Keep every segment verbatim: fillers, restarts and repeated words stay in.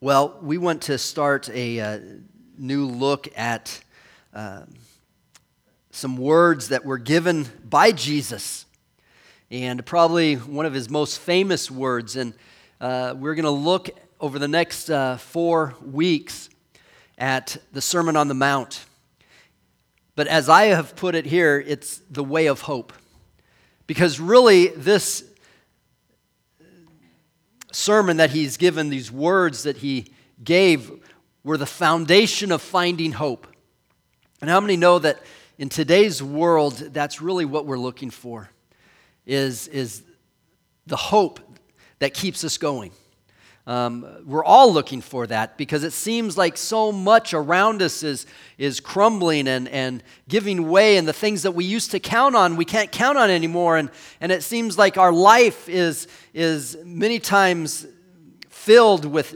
Well, we want to start a uh, new look at uh, some words that were given by Jesus, and probably one of his most famous words. And uh, we're going to look over the next uh, four weeks at the Sermon on the Mount. But as I have put it here, it's the way of hope. Because really, this sermon that he's given, these words that he gave, were the foundation of finding hope. And how many know that in today's world, that's really what we're looking for, is, is the hope that keeps us going. Um, we're all looking for that because it seems like so much around us is, is crumbling and, and giving way, and the things that we used to count on, we can't count on anymore. And, and it seems like our life is, is many times filled with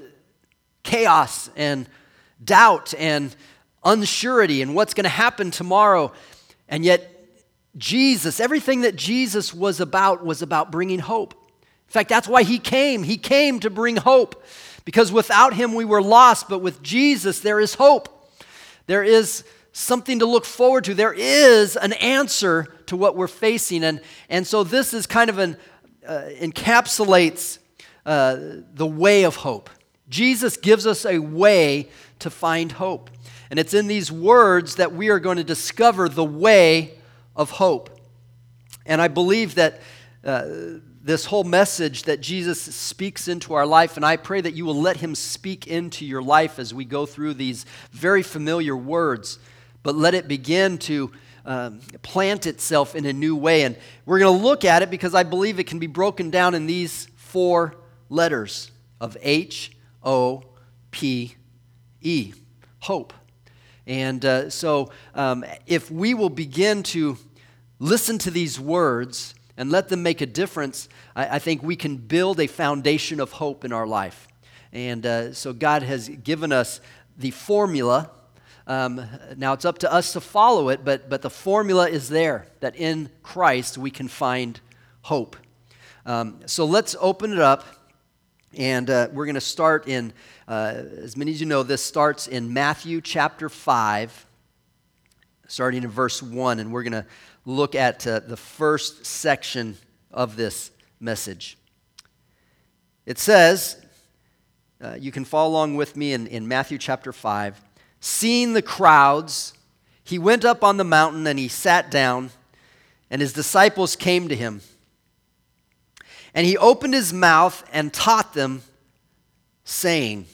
chaos and doubt and unsurety and what's going to happen tomorrow. And yet Jesus, everything that Jesus was about was about bringing hope. In fact, that's why he came. He came to bring hope, because without him we were lost, but with Jesus there is hope. There is something to look forward to. There is an answer to what we're facing. And, and so this is kind of an, uh, encapsulates uh, the way of hope. Jesus gives us a way to find hope. And it's in these words that we are going to discover the way of hope. And I believe that uh, this whole message that Jesus speaks into our life, and I pray that you will let him speak into your life as we go through these very familiar words, but let it begin to um, plant itself in a new way. And we're going to look at it because I believe it can be broken down in these four letters of H O P E, hope. And uh, so um, if we will begin to listen to these words and let them make a difference, I, I think we can build a foundation of hope in our life. And uh, so God has given us the formula. Um, now it's up to us to follow it, but, but the formula is there, that in Christ we can find hope. Um, so let's open it up, and uh, we're going to start in, uh, as many as you know, this starts in Matthew chapter five, starting in verse one, and we're going to look at uh, the first section of this message. It says, uh, you can follow along with me in, in Matthew chapter five. Seeing the crowds, he went up on the mountain and he sat down, and his disciples came to him. And he opened his mouth and taught them, saying,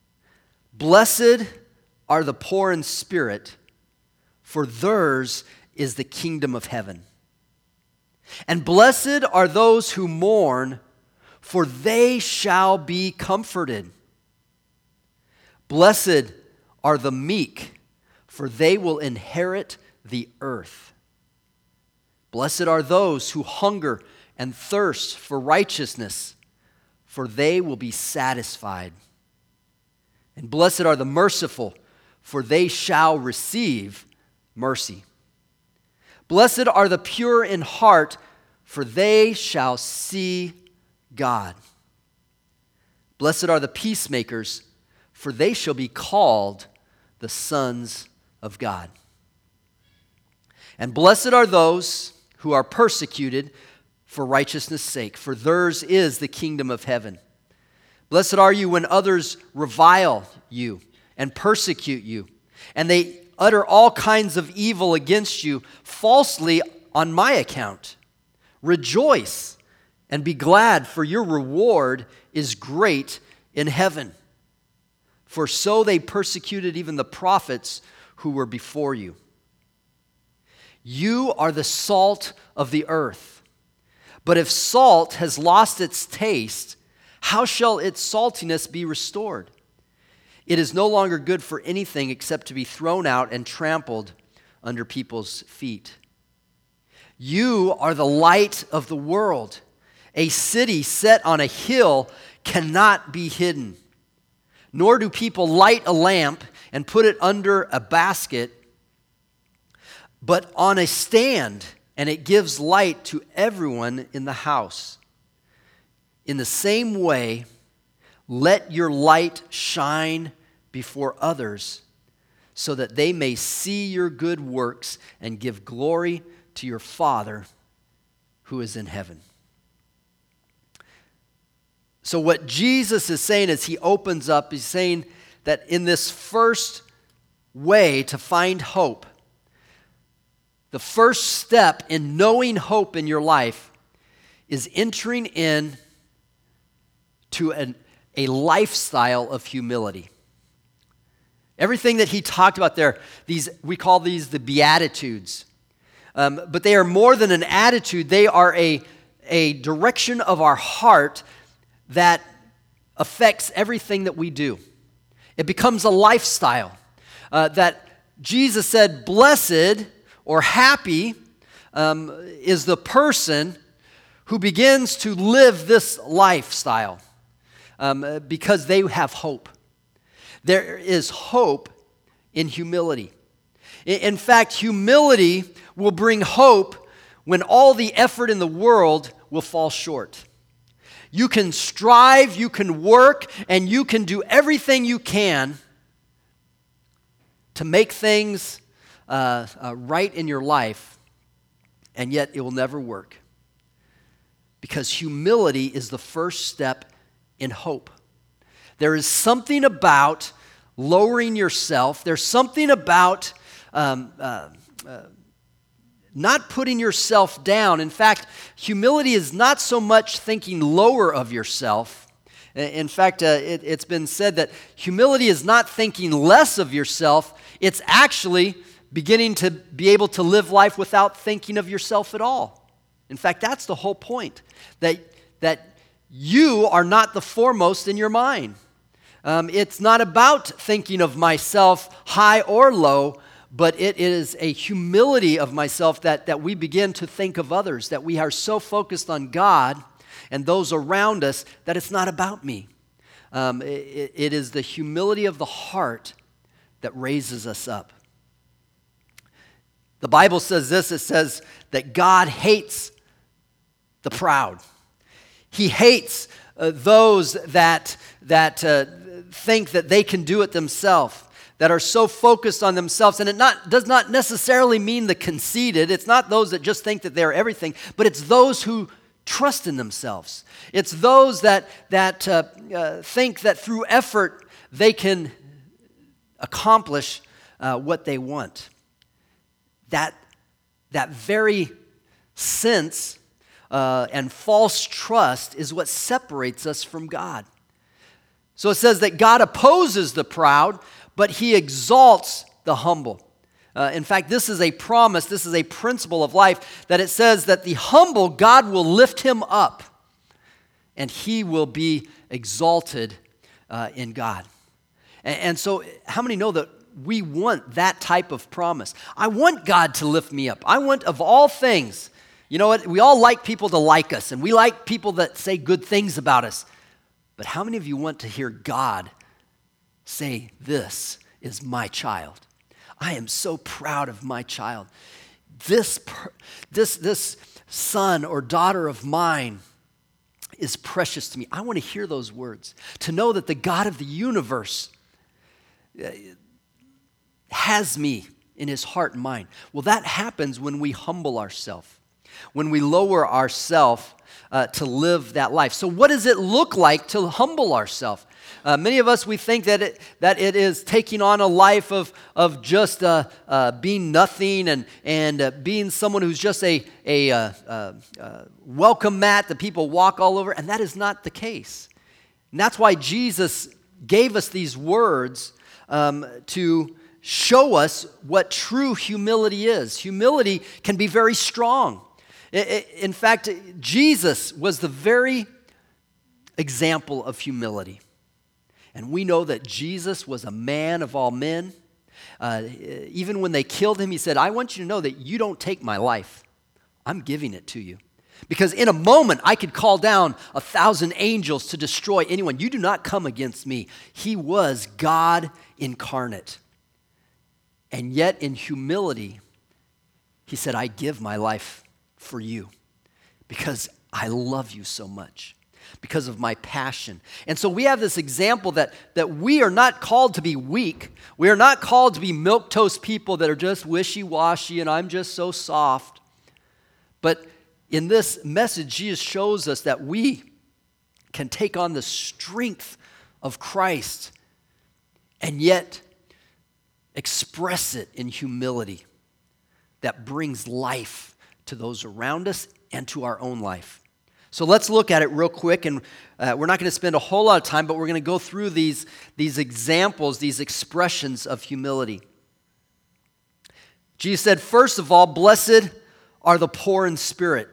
Blessed are the poor in spirit, for theirs is the kingdom of heaven. And blessed are those who mourn, for they shall be comforted. Blessed are the meek, for they will inherit the earth. Blessed are those who hunger and thirst for righteousness, for they will be satisfied. And blessed are the merciful, for they shall receive mercy. Blessed are the pure in heart, for they shall see God. Blessed are the peacemakers, for they shall be called the sons of God. And blessed are those who are persecuted for righteousness' sake, for theirs is the kingdom of heaven. Blessed are you when others revile you and persecute you, and they utter all kinds of evil against you falsely on my account. Rejoice and be glad, for your reward is great in heaven. For so they persecuted even the prophets who were before you. You are the salt of the earth. But if salt has lost its taste, how shall its saltiness be restored? It is no longer good for anything except to be thrown out and trampled under people's feet. You are the light of the world. A city set on a hill cannot be hidden. Nor do people light a lamp and put it under a basket, but on a stand, and it gives light to everyone in the house. In the same way, Let your light shine before others so that they may see your good works and give glory to your Father who is in heaven. So what Jesus is saying as he opens up, he's saying that in this first way to find hope, the first step in knowing hope in your life is entering in to an, a lifestyle of humility. Everything that he talked about there, these we call these the Beatitudes. Um, but they are more than an attitude. They are a, a direction of our heart that affects everything that we do. It becomes a lifestyle uh, that Jesus said, blessed or happy um, is the person who begins to live this lifestyle um, because they have hope. There is hope in humility. In fact, humility will bring hope when all the effort in the world will fall short. You can strive, you can work, and you can do everything you can to make things uh, uh, right in your life, and yet it will never work. Because humility is the first step in hope. There is something about lowering yourself. There's something about um, uh, uh, not putting yourself down. In fact, humility is not so much thinking lower of yourself. In fact, uh, it, it's been said that humility is not thinking less of yourself. It's actually beginning to be able to live life without thinking of yourself at all. In fact, that's the whole point, that, that you are not the foremost in your mind. Um, it's not about thinking of myself high or low, but it is a humility of myself that, that we begin to think of others, that we are so focused on God and those around us that it's not about me. Um, it, it is the humility of the heart that raises us up. The Bible says this, it says that God hates the proud. He hates uh, those that, that uh, think that they can do it themselves, that are so focused on themselves. And it not, does not necessarily mean the conceited. It's not those that just think that they're everything, but it's those who trust in themselves. It's those that, that uh, uh, think that through effort they can accomplish uh, what they want. That, that very sense uh, and false trust is what separates us from God. So it says that God opposes the proud, but he exalts the humble. Uh, in fact, this is a promise, this is a principle of life, that it says that the humble, God will lift him up, and he will be exalted uh, in God. And, and so, how many know that we want that type of promise? I want God to lift me up. I want, of all things, you know what, we all like people to like us, and we like people that say good things about us. But how many of you want to hear God say, this is my child? I am so proud of my child. This, this, this son or daughter of mine is precious to me. I want to hear those words. To know that the God of the universe has me in his heart and mind. Well, that happens when we humble ourselves, when we lower ourselves uh, to live that life. So what does it look like to humble ourselves? Uh, many of us, we think that it, that it is taking on a life of, of just uh, uh, being nothing and, and uh, being someone who's just a, a uh, uh, uh, welcome mat that people walk all over, and that is not the case. And that's why Jesus gave us these words um, to show us what true humility is. Humility can be very strong. In fact, Jesus was the very example of humility. And we know that Jesus was a man of all men. Uh, even when they killed him, he said, I want you to know that you don't take my life. I'm giving it to you. Because in a moment, I could call down a thousand angels to destroy anyone. You do not come against me. He was God incarnate. And yet in humility, he said, I give my life for you because I love you so much. because of my passion. And so we have this example that, that we are not called to be weak. We are not called to be milquetoast people that are just wishy-washy and I'm just so soft. But in this message, Jesus shows us that we can take on the strength of Christ and yet express it in humility that brings life to those around us and to our own life. So let's look at it real quick, and uh, we're not going to spend a whole lot of time, but we're going to go through these, these examples, these expressions of humility. Jesus said, first of all, blessed are the poor in spirit.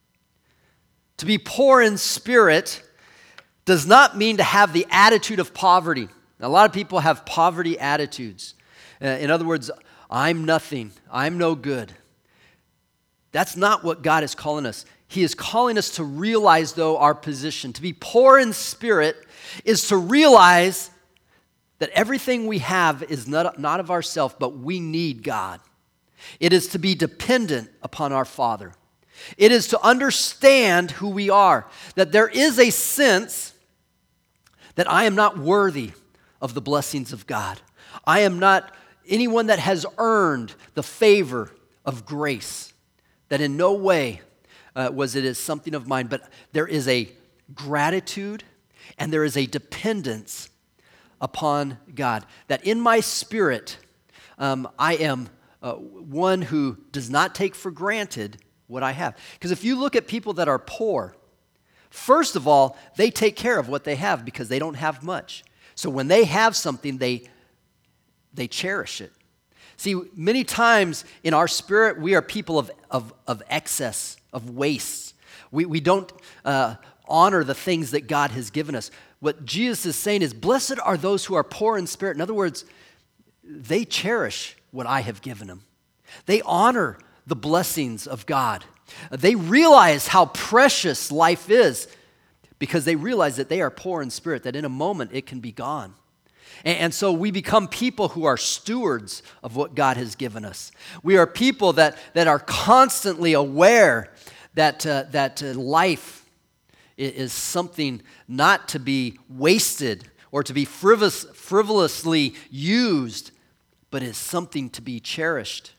To be poor in spirit does not mean to have the attitude of poverty. Now, a lot of people have poverty attitudes. Uh, in other words, I'm nothing, I'm no good. That's not what God is calling us. He is calling us to realize, though, our position. To be poor in spirit is to realize that everything we have is not, not of ourselves, but we need God. It is to be dependent upon our Father. It is to understand who we are, that there is a sense that I am not worthy of the blessings of God. I am not anyone that has earned the favor of grace, that in no way uh, was it as something of mine, but there is a gratitude and there is a dependence upon God, that in my spirit, um, I am uh, one who does not take for granted what I have. Because if you look at people that are poor, first of all, they take care of what they have because they don't have much. So when they have something, they, they cherish it. See, many times in our spirit, we are people of, of, of excess, of waste. We, we don't uh, honor the things that God has given us. What Jesus is saying is, blessed are those who are poor in spirit. In other words, they cherish what I have given them. They honor the blessings of God. They realize how precious life is because they realize that they are poor in spirit, that in a moment it can be gone. And so we become people who are stewards of what God has given us. We are people that, that are constantly aware that, uh, that uh, life is something not to be wasted or to be frivolous, frivolously used, but is something to be cherished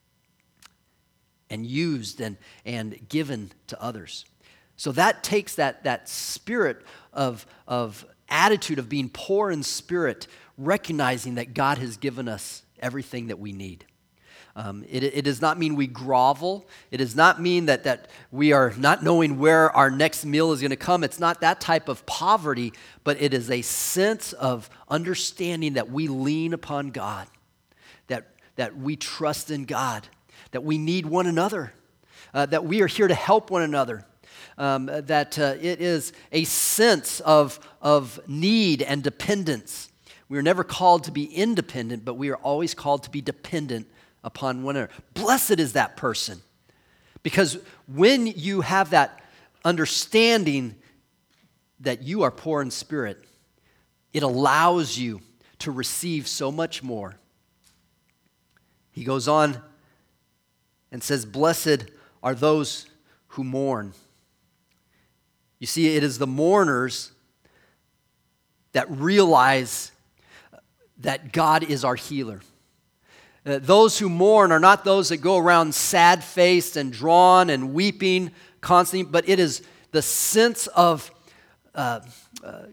and used and, and given to others. So that takes that, that spirit of, of attitude of being poor in spirit, recognizing that God has given us everything that we need. Um, it, it does not mean we grovel. It does not mean that, that we are not knowing where our next meal is going to come. It's not that type of poverty, but it is a sense of understanding that we lean upon God, that, that we trust in God, that we need one another, uh, that we are here to help one another. Um, that uh, it is a sense of, of need and dependence. We are never called to be independent, but we are always called to be dependent upon one another. Blessed is that person, because when you have that understanding that you are poor in spirit, it allows you to receive so much more. He goes on and says, blessed are those who mourn. You see, it is the mourners that realize that God is our healer. Uh, those who mourn are not those that go around sad-faced and drawn and weeping constantly, but it is the sense of uh, uh,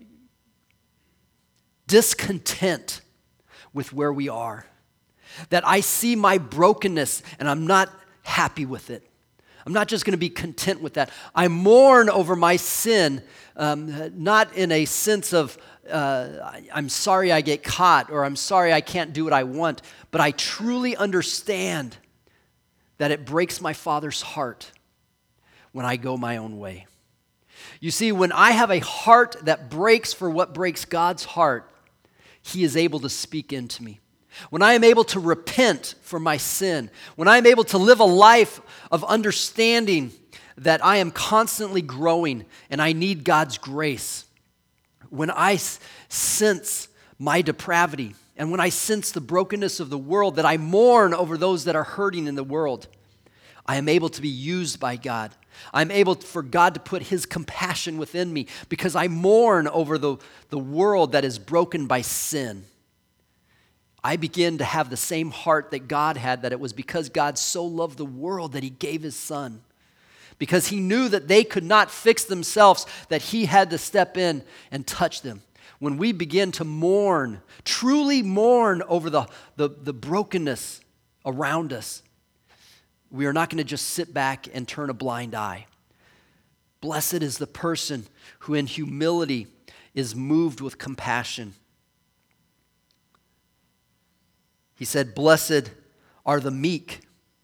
discontent with where we are. That I see my brokenness and I'm not happy with it. I'm not just going to be content with that. I mourn over my sin, um, not in a sense of, uh, I'm sorry I get caught or I'm sorry I can't do what I want, but I truly understand that it breaks my Father's heart when I go my own way. You see, when I have a heart that breaks for what breaks God's heart, He is able to speak into me. When I am able to repent for my sin, when I am able to live a life of understanding that I am constantly growing and I need God's grace, when I s- sense my depravity and when I sense the brokenness of the world, that I mourn over those that are hurting in the world, I am able to be used by God. I'm able for God to put his compassion within me because I mourn over the, the world that is broken by sin. I begin to have the same heart that God had, that it was because God so loved the world that he gave his son. Because he knew that they could not fix themselves, that he had to step in and touch them. When we begin to mourn, truly mourn over the, the, the brokenness around us, we are not going to just sit back and turn a blind eye. Blessed is the person who in humility is moved with compassion. He said, blessed are the meek.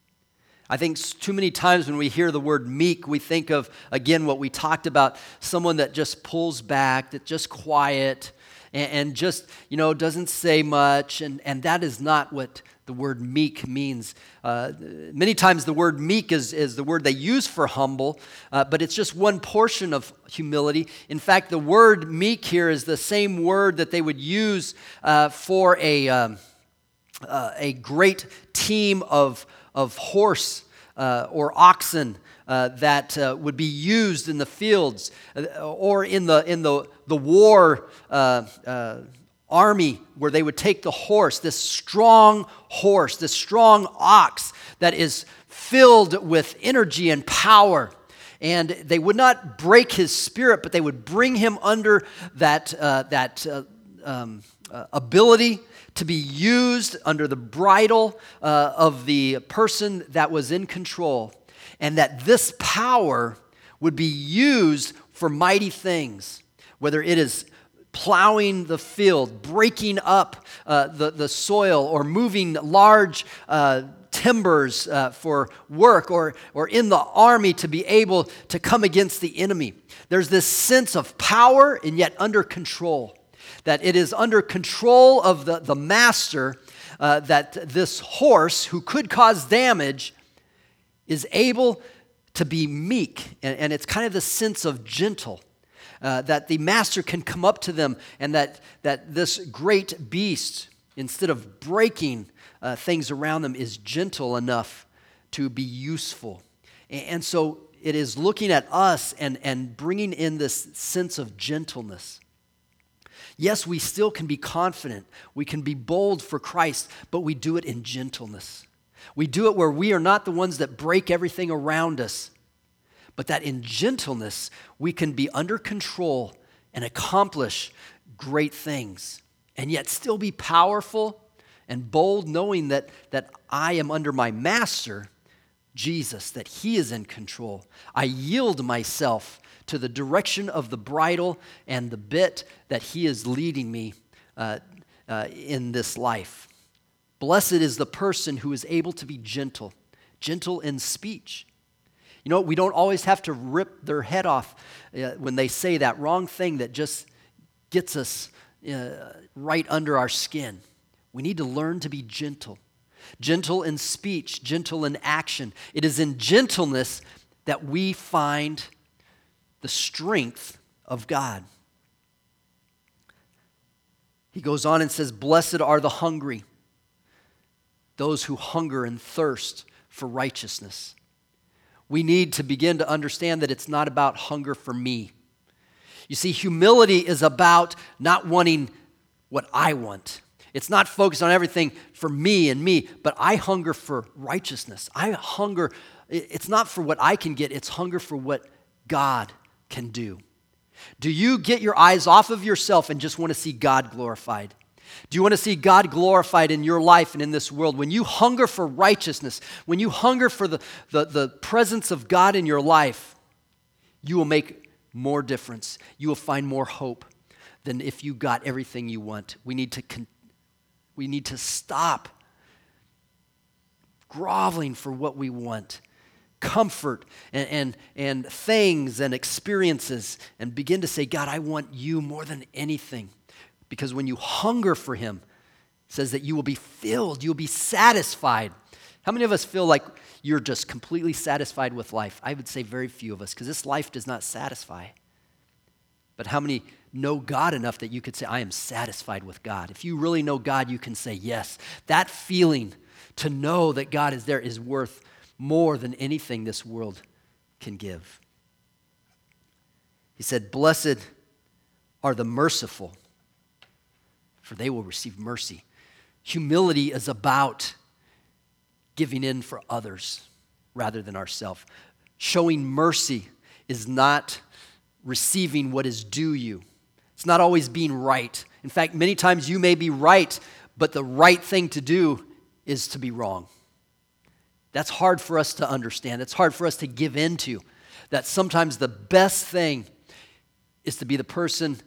I think too many times when we hear the word meek, we think of, again, what we talked about, someone that just pulls back, that's just quiet, and, and just, you know, doesn't say much, and, and that is not what the word meek means. Uh, many times the word meek is, is the word they use for humble, uh, but it's just one portion of humility. In fact, the word meek here is the same word that they would use uh, for a... Um, Uh, a great team of, of horse uh, or oxen uh, that uh, would be used in the fields uh, or in the in the the war uh, uh, army, where they would take the horse, this strong horse, this strong ox that is filled with energy and power. And they would not break his spirit, but they would bring him under that uh, that uh, um, uh, ability to be used under the bridle uh, of the person that was in control, and that this power would be used for mighty things, whether it is plowing the field, breaking up uh, the, the soil, or moving large uh, timbers uh, for work, or, or in the army to be able to come against the enemy. There's this sense of power and yet under control. That it is under control of the, the master uh, that this horse, who could cause damage, is able to be meek. And, and it's kind of the sense of gentle, uh, that the master can come up to them, and that, that this great beast, instead of breaking uh, things around them, is gentle enough to be useful. And, and so it is looking at us and, and bringing in this sense of gentleness. Yes, we still can be confident. We can be bold for Christ, but we do it in gentleness. We do it where we are not the ones that break everything around us, but that in gentleness we can be under control and accomplish great things, and yet still be powerful and bold, knowing that, that I am under my master, Jesus, that he is in control. I yield myself to the direction of the bridle and the bit that he is leading me uh, uh, in this life. Blessed is the person who is able to be gentle, gentle in speech. You know, we don't always have to rip their head off uh, when they say that wrong thing that just gets us uh, right under our skin. We need to learn to be gentle. Gentle in speech, gentle in action. It is in gentleness that we find the strength of God. He goes on and says, blessed are the hungry, those who hunger and thirst for righteousness. We need to begin to understand that it's not about hunger for me. You see, humility is about not wanting what I want. It's not focused on everything for me and me, but I hunger for righteousness. I hunger, it's not for what I can get, it's hunger for what God can do. Do you get your eyes off of yourself and just want to see God glorified? Do you want to see God glorified in your life and in this world? When you hunger for righteousness, when you hunger for the, the, the presence of God in your life, you will make more difference. You will find more hope than if you got everything you want. We need to con- we need to stop groveling for what we want. Comfort and, and, and things and experiences, and begin to say, God, I want you more than anything. Because when you hunger for him, it says that you will be filled, you'll be satisfied. How many of us feel like you're just completely satisfied with life? I would say very few of us, because this life does not satisfy. But how many know God enough that you could say, I am satisfied with God? If you really know God, you can say yes. That feeling to know that God is there is worth more than anything this world can give. He said, blessed are the merciful, for they will receive mercy. Humility is about giving in for others rather than ourselves. Showing mercy is not receiving what is due you. It's not always being right. In fact, many times you may be right, but the right thing to do is to be wrong. That's hard for us to understand. It's hard for us to give into. That sometimes the best thing is to be the person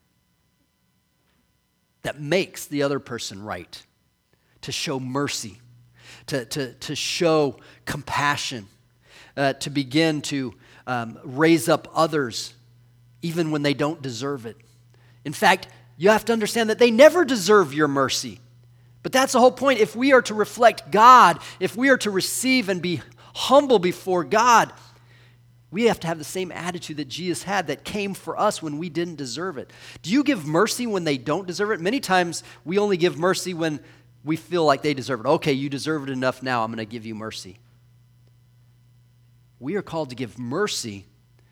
that makes the other person right, to show mercy, to, to, to show compassion, uh, to begin to um, raise up others even when they don't deserve it. In fact, you have to understand that they never deserve your mercy. But that's the whole point. If we are to reflect God, if we are to receive and be humble before God, we have to have the same attitude that Jesus had that came for us when we didn't deserve it. Do you give mercy when they don't deserve it? Many times we only give mercy when we feel like they deserve it. Okay, you deserve it enough now, I'm going to give you mercy. We are called to give mercy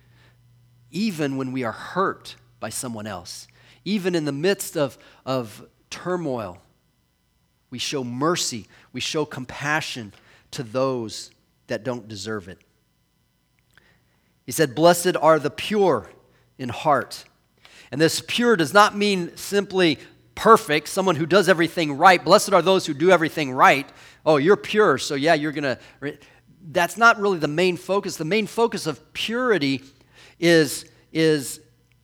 even when we are hurt by someone else. Even in the midst of, of turmoil, we show mercy, we show compassion to those that don't deserve it. He said, blessed are the pure in heart. And this pure does not mean simply perfect, someone who does everything right. Blessed are those who do everything right. Oh, you're pure, so yeah, you're going to... That's not really the main focus. The main focus of purity is, is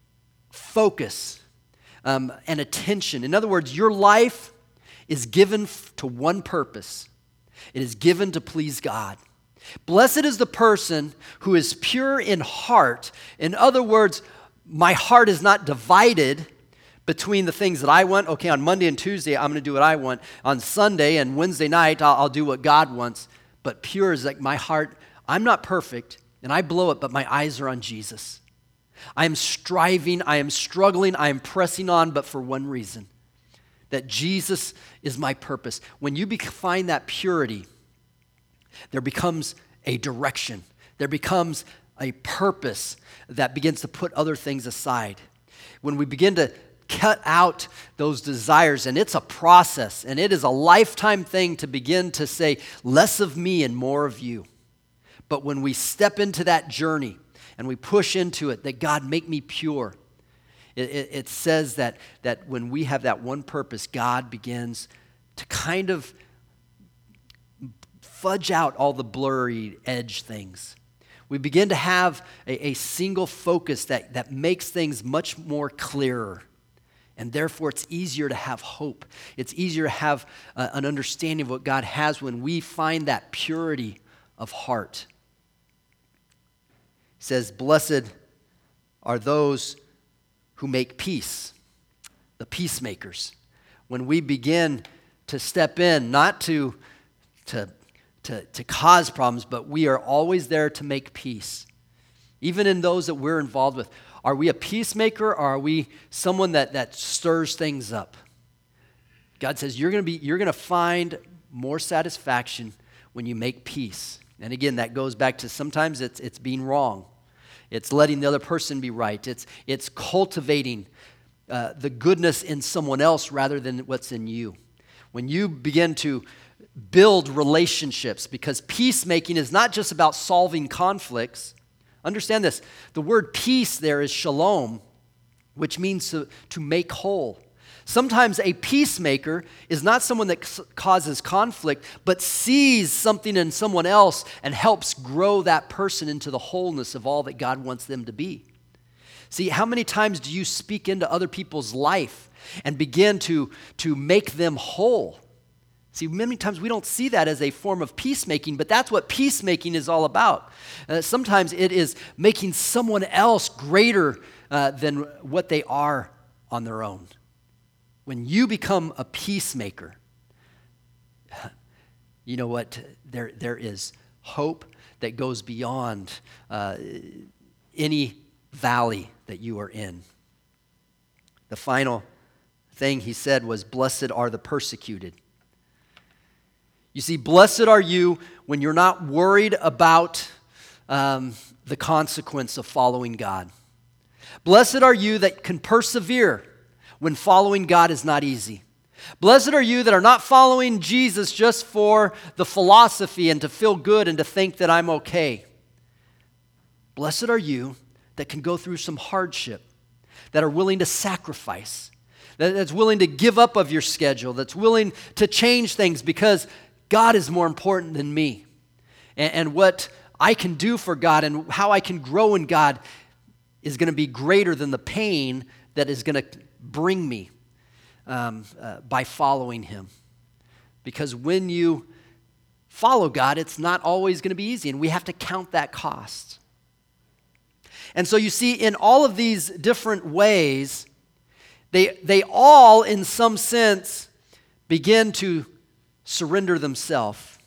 focus um, and attention. In other words, your life is given to one purpose. It is given to please God. Blessed is the person who is pure in heart. In other words, my heart is not divided between the things that I want. Okay, on Monday and Tuesday, I'm going to do what I want. On Sunday and Wednesday night, I'll, I'll do what God wants. But pure is like my heart. I'm not perfect, and I blow it, but my eyes are on Jesus. I am striving, I am struggling, I am pressing on, but for one reason, that Jesus is my purpose. When you find that purity, there becomes a direction. There becomes a purpose that begins to put other things aside. When we begin to cut out those desires, and it's a process, and it is a lifetime thing to begin to say, less of me and more of you. But when we step into that journey and we push into it, that God, make me pure, it, it, it says that, that when we have that one purpose, God begins to kind of fudge out all the blurry edge things. We begin to have a, a single focus that, that makes things much more clearer. And therefore, it's easier to have hope. It's easier to have uh, an understanding of what God has when we find that purity of heart. It says, blessed are those who make peace, the peacemakers. When we begin to step in, not to, to, to, to cause problems, but we are always there to make peace. Even in those that we're involved with. Are we a peacemaker, or are we someone that, that stirs things up? God says you're going to be you're going to find more satisfaction when you make peace. And again, that goes back to sometimes it's it's being wrong. It's letting the other person be right. It's it's cultivating uh, the goodness in someone else rather than what's in you. When you begin to build relationships, because peacemaking is not just about solving conflicts. Understand this, the word peace there is shalom, which means to, to make whole. Sometimes a peacemaker is not someone that c- causes conflict, but sees something in someone else and helps grow that person into the wholeness of all that God wants them to be. See, how many times do you speak into other people's life and begin to, to make them whole? See, many times we don't see that as a form of peacemaking, but that's what peacemaking is all about. Uh, sometimes it is making someone else greater uh, than what they are on their own. When you become a peacemaker, you know what? There, there is hope that goes beyond uh, any valley that you are in. The final thing he said was, blessed are the persecuted. You see, blessed are you when you're not worried about um, the consequence of following God. Blessed are you that can persevere when following God is not easy. Blessed are you that are not following Jesus just for the philosophy and to feel good and to think that I'm okay. Blessed are you that can go through some hardship, that are willing to sacrifice, that's willing to give up of your schedule, that's willing to change things because God is more important than me. And, and what I can do for God and how I can grow in God is going to be greater than the pain that is going to bring me um, uh, by following Him. Because when you follow God, it's not always going to be easy, and we have to count that cost. And so you see, in all of these different ways, they, they all, in some sense, begin to surrender themselves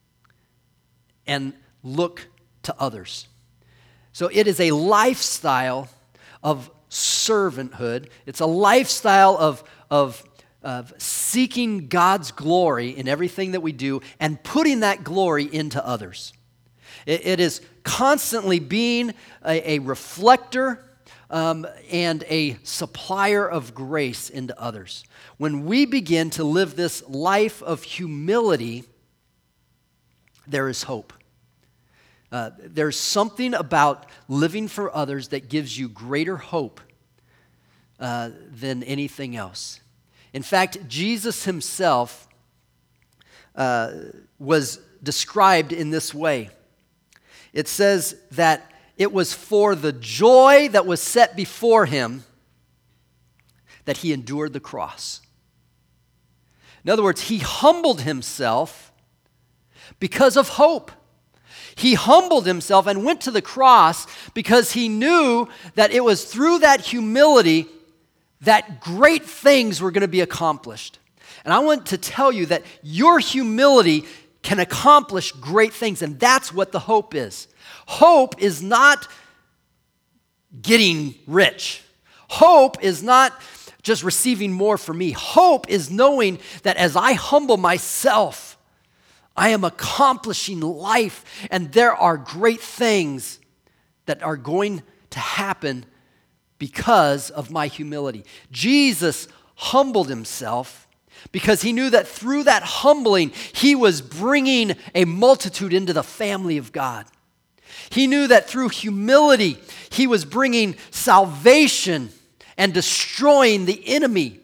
and look to others. So it is a lifestyle of servanthood. It's a lifestyle of, of, of seeking God's glory in everything that we do and putting that glory into others. It, it is constantly being a, a reflector um, and a supplier of grace into others. When we begin to live this life of humility, there is hope. Uh, there's something about living for others that gives you greater hope uh, than anything else. In fact, Jesus himself uh, was described in this way. It says that it was for the joy that was set before him that he endured the cross. In other words, he humbled himself because of hope. He humbled himself and went to the cross because he knew that it was through that humility that great things were going to be accomplished. And I want to tell you that your humility can accomplish great things, and that's what the hope is. Hope is not getting rich. Hope is not just receiving more from me. Hope is knowing that as I humble myself, I am accomplishing life, and there are great things that are going to happen because of my humility. Jesus humbled himself because he knew that through that humbling, he was bringing a multitude into the family of God. He knew that through humility, he was bringing salvation and destroying the enemy.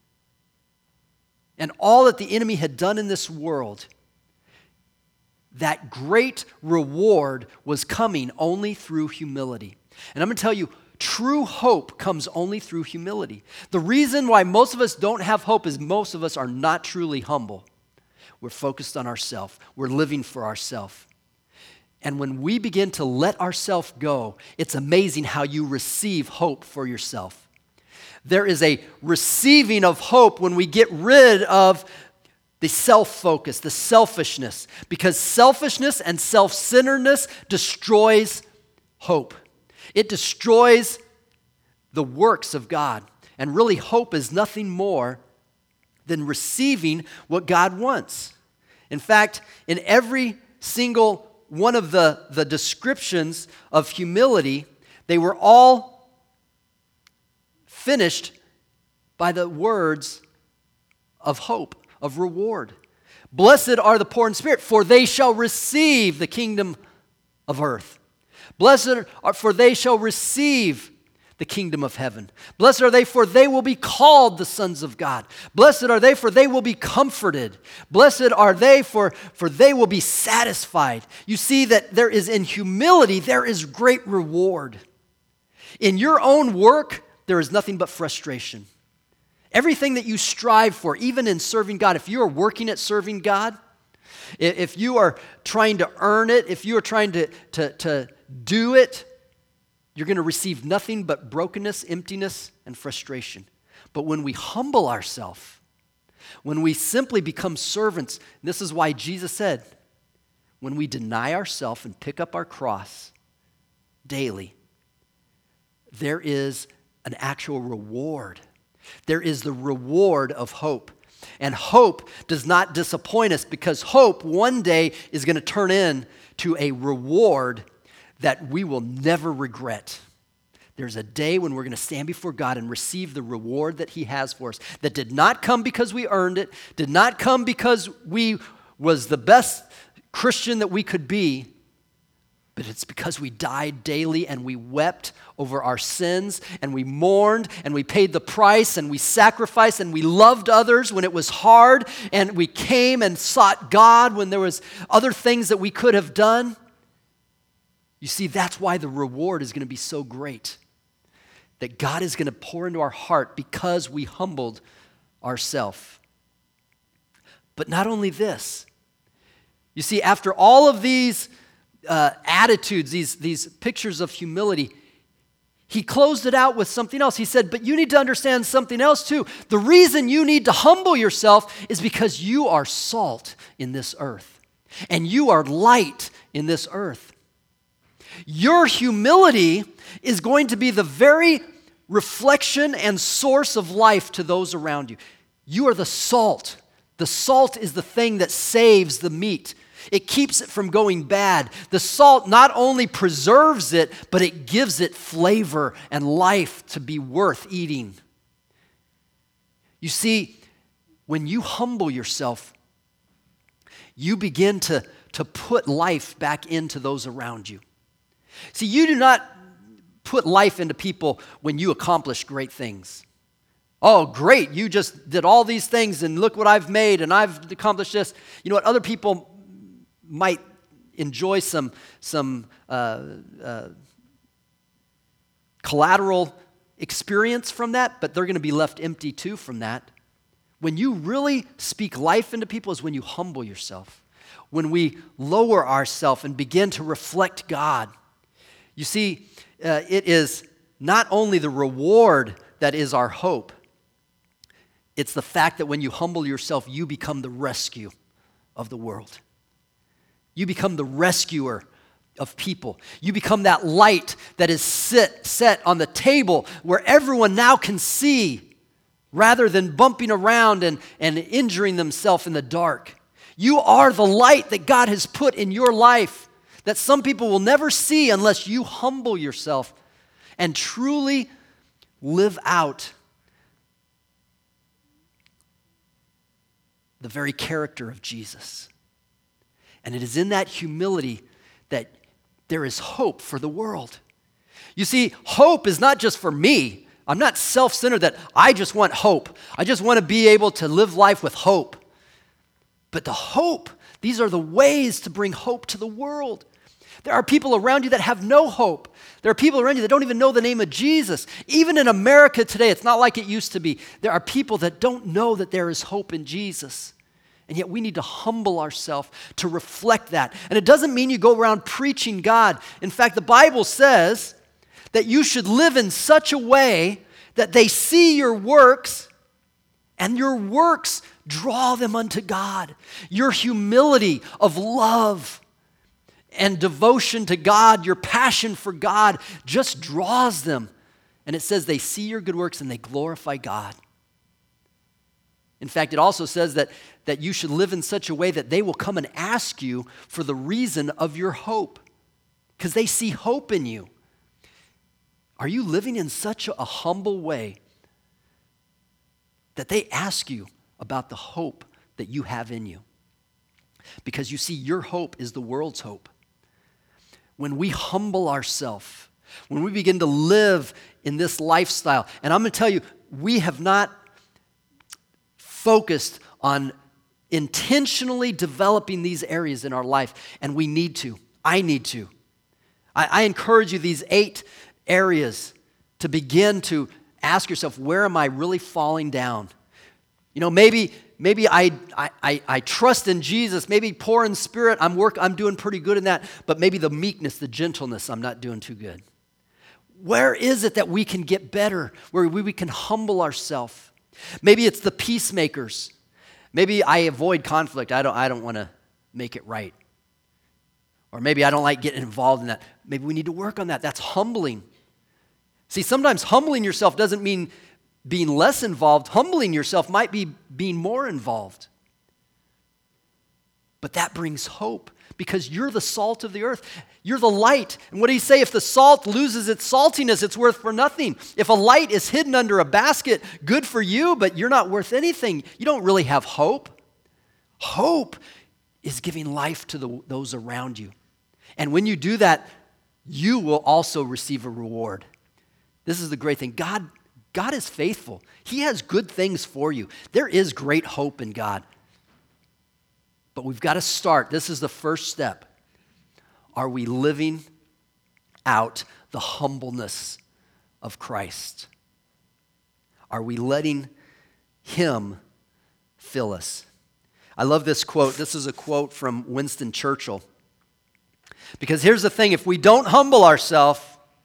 And all that the enemy had done in this world, that great reward was coming only through humility. And I'm going to tell you, true hope comes only through humility. The reason why most of us don't have hope is most of us are not truly humble. We're focused on ourselves. We're living for ourselves. And when we begin to let ourselves go, it's amazing how you receive hope for yourself. There is a receiving of hope when we get rid of the self-focus, the selfishness, because selfishness and self-centeredness destroys hope. It destroys the works of God. And really, hope is nothing more than receiving what God wants. In fact, in every single one of the, the descriptions of humility, they were all finished by the words of hope, of reward. Blessed are the poor in spirit, for they shall receive the kingdom of earth. Blessed are, for they shall receive the kingdom of heaven. Blessed are they, for they will be called the sons of God. Blessed are they, for they will be comforted. Blessed are they, for, for they will be satisfied. You see that there is, in humility, there is great reward. In your own work, there is nothing but frustration. Everything that you strive for, even in serving God, if you are working at serving God, if you are trying to earn it, if you are trying to, to, to do it, you're going to receive nothing but brokenness, emptiness, and frustration. But when we humble ourselves, when we simply become servants, this is why Jesus said, when we deny ourselves and pick up our cross daily, there is an actual reward. There is the reward of hope. And hope does not disappoint us because hope one day is going to turn into a reward that we will never regret. There's a day when we're going to stand before God and receive the reward that he has for us that did not come because we earned it, did not come because we was the best Christian that we could be, but it's because we died daily and we wept over our sins and we mourned and we paid the price and we sacrificed and we loved others when it was hard and we came and sought God when there was other things that we could have done. You see, that's why the reward is going to be so great. That God is going to pour into our heart because we humbled ourselves. But not only this. You see, after all of these uh, attitudes, these, these pictures of humility, he closed it out with something else. He said, but you need to understand something else too. The reason you need to humble yourself is because you are salt in this earth. And you are light in this earth. Your humility is going to be the very reflection and source of life to those around you. You are the salt. The salt is the thing that saves the meat. It keeps it from going bad. The salt not only preserves it, but it gives it flavor and life to be worth eating. You see, when you humble yourself, you begin to, to put life back into those around you. See, you do not put life into people when you accomplish great things. Oh, great, you just did all these things and look what I've made and I've accomplished this. You know what, other people might enjoy some, some uh, uh, collateral experience from that, but they're going to be left empty too from that. When you really speak life into people is when you humble yourself. When we lower ourselves and begin to reflect God. You see, uh, it is not only the reward that is our hope, it's the fact that when you humble yourself, you become the rescue of the world. You become the rescuer of people. You become that light that is sit, set on the table where everyone now can see rather than bumping around and, and injuring themselves in the dark. You are the light that God has put in your life that some people will never see unless you humble yourself and truly live out the very character of Jesus. And it is in that humility that there is hope for the world. You see, hope is not just for me. I'm not self-centered that I just want hope. I just want to be able to live life with hope. But the hope, these are the ways to bring hope to the world. There are people around you that have no hope. There are people around you that don't even know the name of Jesus. Even in America today, it's not like it used to be. There are people that don't know that there is hope in Jesus. And yet we need to humble ourselves to reflect that. And it doesn't mean you go around preaching God. In fact, the Bible says that you should live in such a way that they see your works and your works draw them unto God. Your humility of love and devotion to God, your passion for God just draws them. And it says they see your good works and they glorify God. In fact, it also says that, that you should live in such a way that they will come and ask you for the reason of your hope because they see hope in you. Are you living in such a humble way that they ask you about the hope that you have in you? Because you see, your hope is the world's hope. When we humble ourselves, when we begin to live in this lifestyle, and I'm going to tell you, we have not focused on intentionally developing these areas in our life, and we need to. I need to. I, I encourage you these eight areas to begin to ask yourself, where am I really falling down? You know, maybe maybe I I, I, I trust in Jesus. Maybe poor in spirit, I'm work I'm doing pretty good in that. But maybe the meekness, the gentleness, I'm not doing too good. Where is it that we can get better? Where we, we can humble ourselves? Maybe it's the peacemakers. Maybe I avoid conflict. I don't I don't want to make it right. Or maybe I don't like getting involved in that. Maybe we need to work on that. That's humbling. See, sometimes humbling yourself doesn't mean being less involved. Humbling yourself might be being more involved. But that brings hope because you're the salt of the earth. You're the light. And what do you say? If the salt loses its saltiness, it's worth for nothing. If a light is hidden under a basket, good for you, but you're not worth anything. You don't really have hope. Hope is giving life to the, those around you. And when you do that, you will also receive a reward. This is the great thing. God, God is faithful. He has good things for you. There is great hope in God. But we've got to start. This is the first step. Are we living out the humbleness of Christ? Are we letting Him fill us? I love this quote. This is a quote from Winston Churchill. Because here's the thing, if we don't humble ourselves,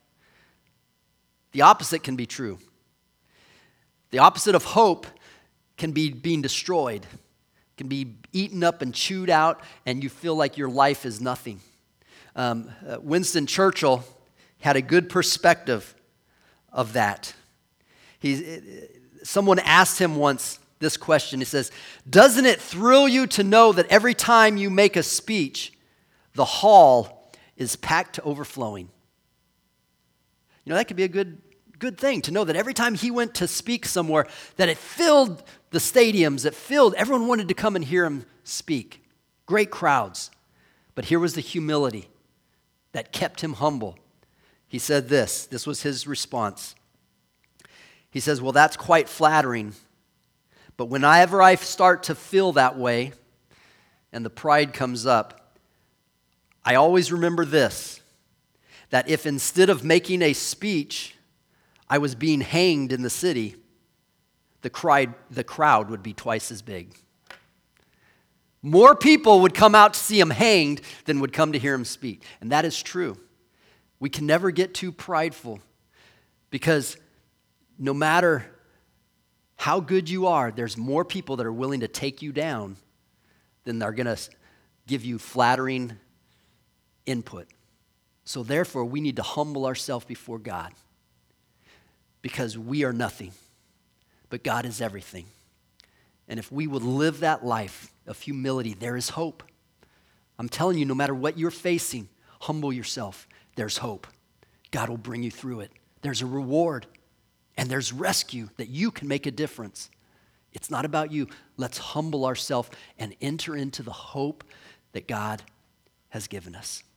the opposite can be true. The opposite of hope can be being destroyed, can be eaten up and chewed out, and you feel like your life is nothing. Um, uh, Winston Churchill had a good perspective of that. He, someone asked him once this question. He says, "Doesn't it thrill you to know that every time you make a speech, the hall is packed to overflowing?" You know, that could be a good, good thing to know that every time he went to speak somewhere, that it filled the stadiums, it filled, everyone wanted to come and hear him speak. Great crowds. But here was the humility that kept him humble. He said this, this was his response. He says, "Well, that's quite flattering. But whenever I start to feel that way and the pride comes up, I always remember this, that if instead of making a speech, I was being hanged in the city, the crowd, the crowd would be twice as big." More people would come out to see him hanged than would come to hear him speak. And that is true. We can never get too prideful because no matter how good you are, there's more people that are willing to take you down than are going to give you flattering input. So therefore, we need to humble ourselves before God because we are nothing, but God is everything. And if we would live that life of humility, there is hope. I'm telling you, no matter what you're facing, humble yourself. There's hope. God will bring you through it. There's a reward. And there's rescue that you can make a difference. It's not about you. Let's humble ourselves and enter into the hope that God has given us.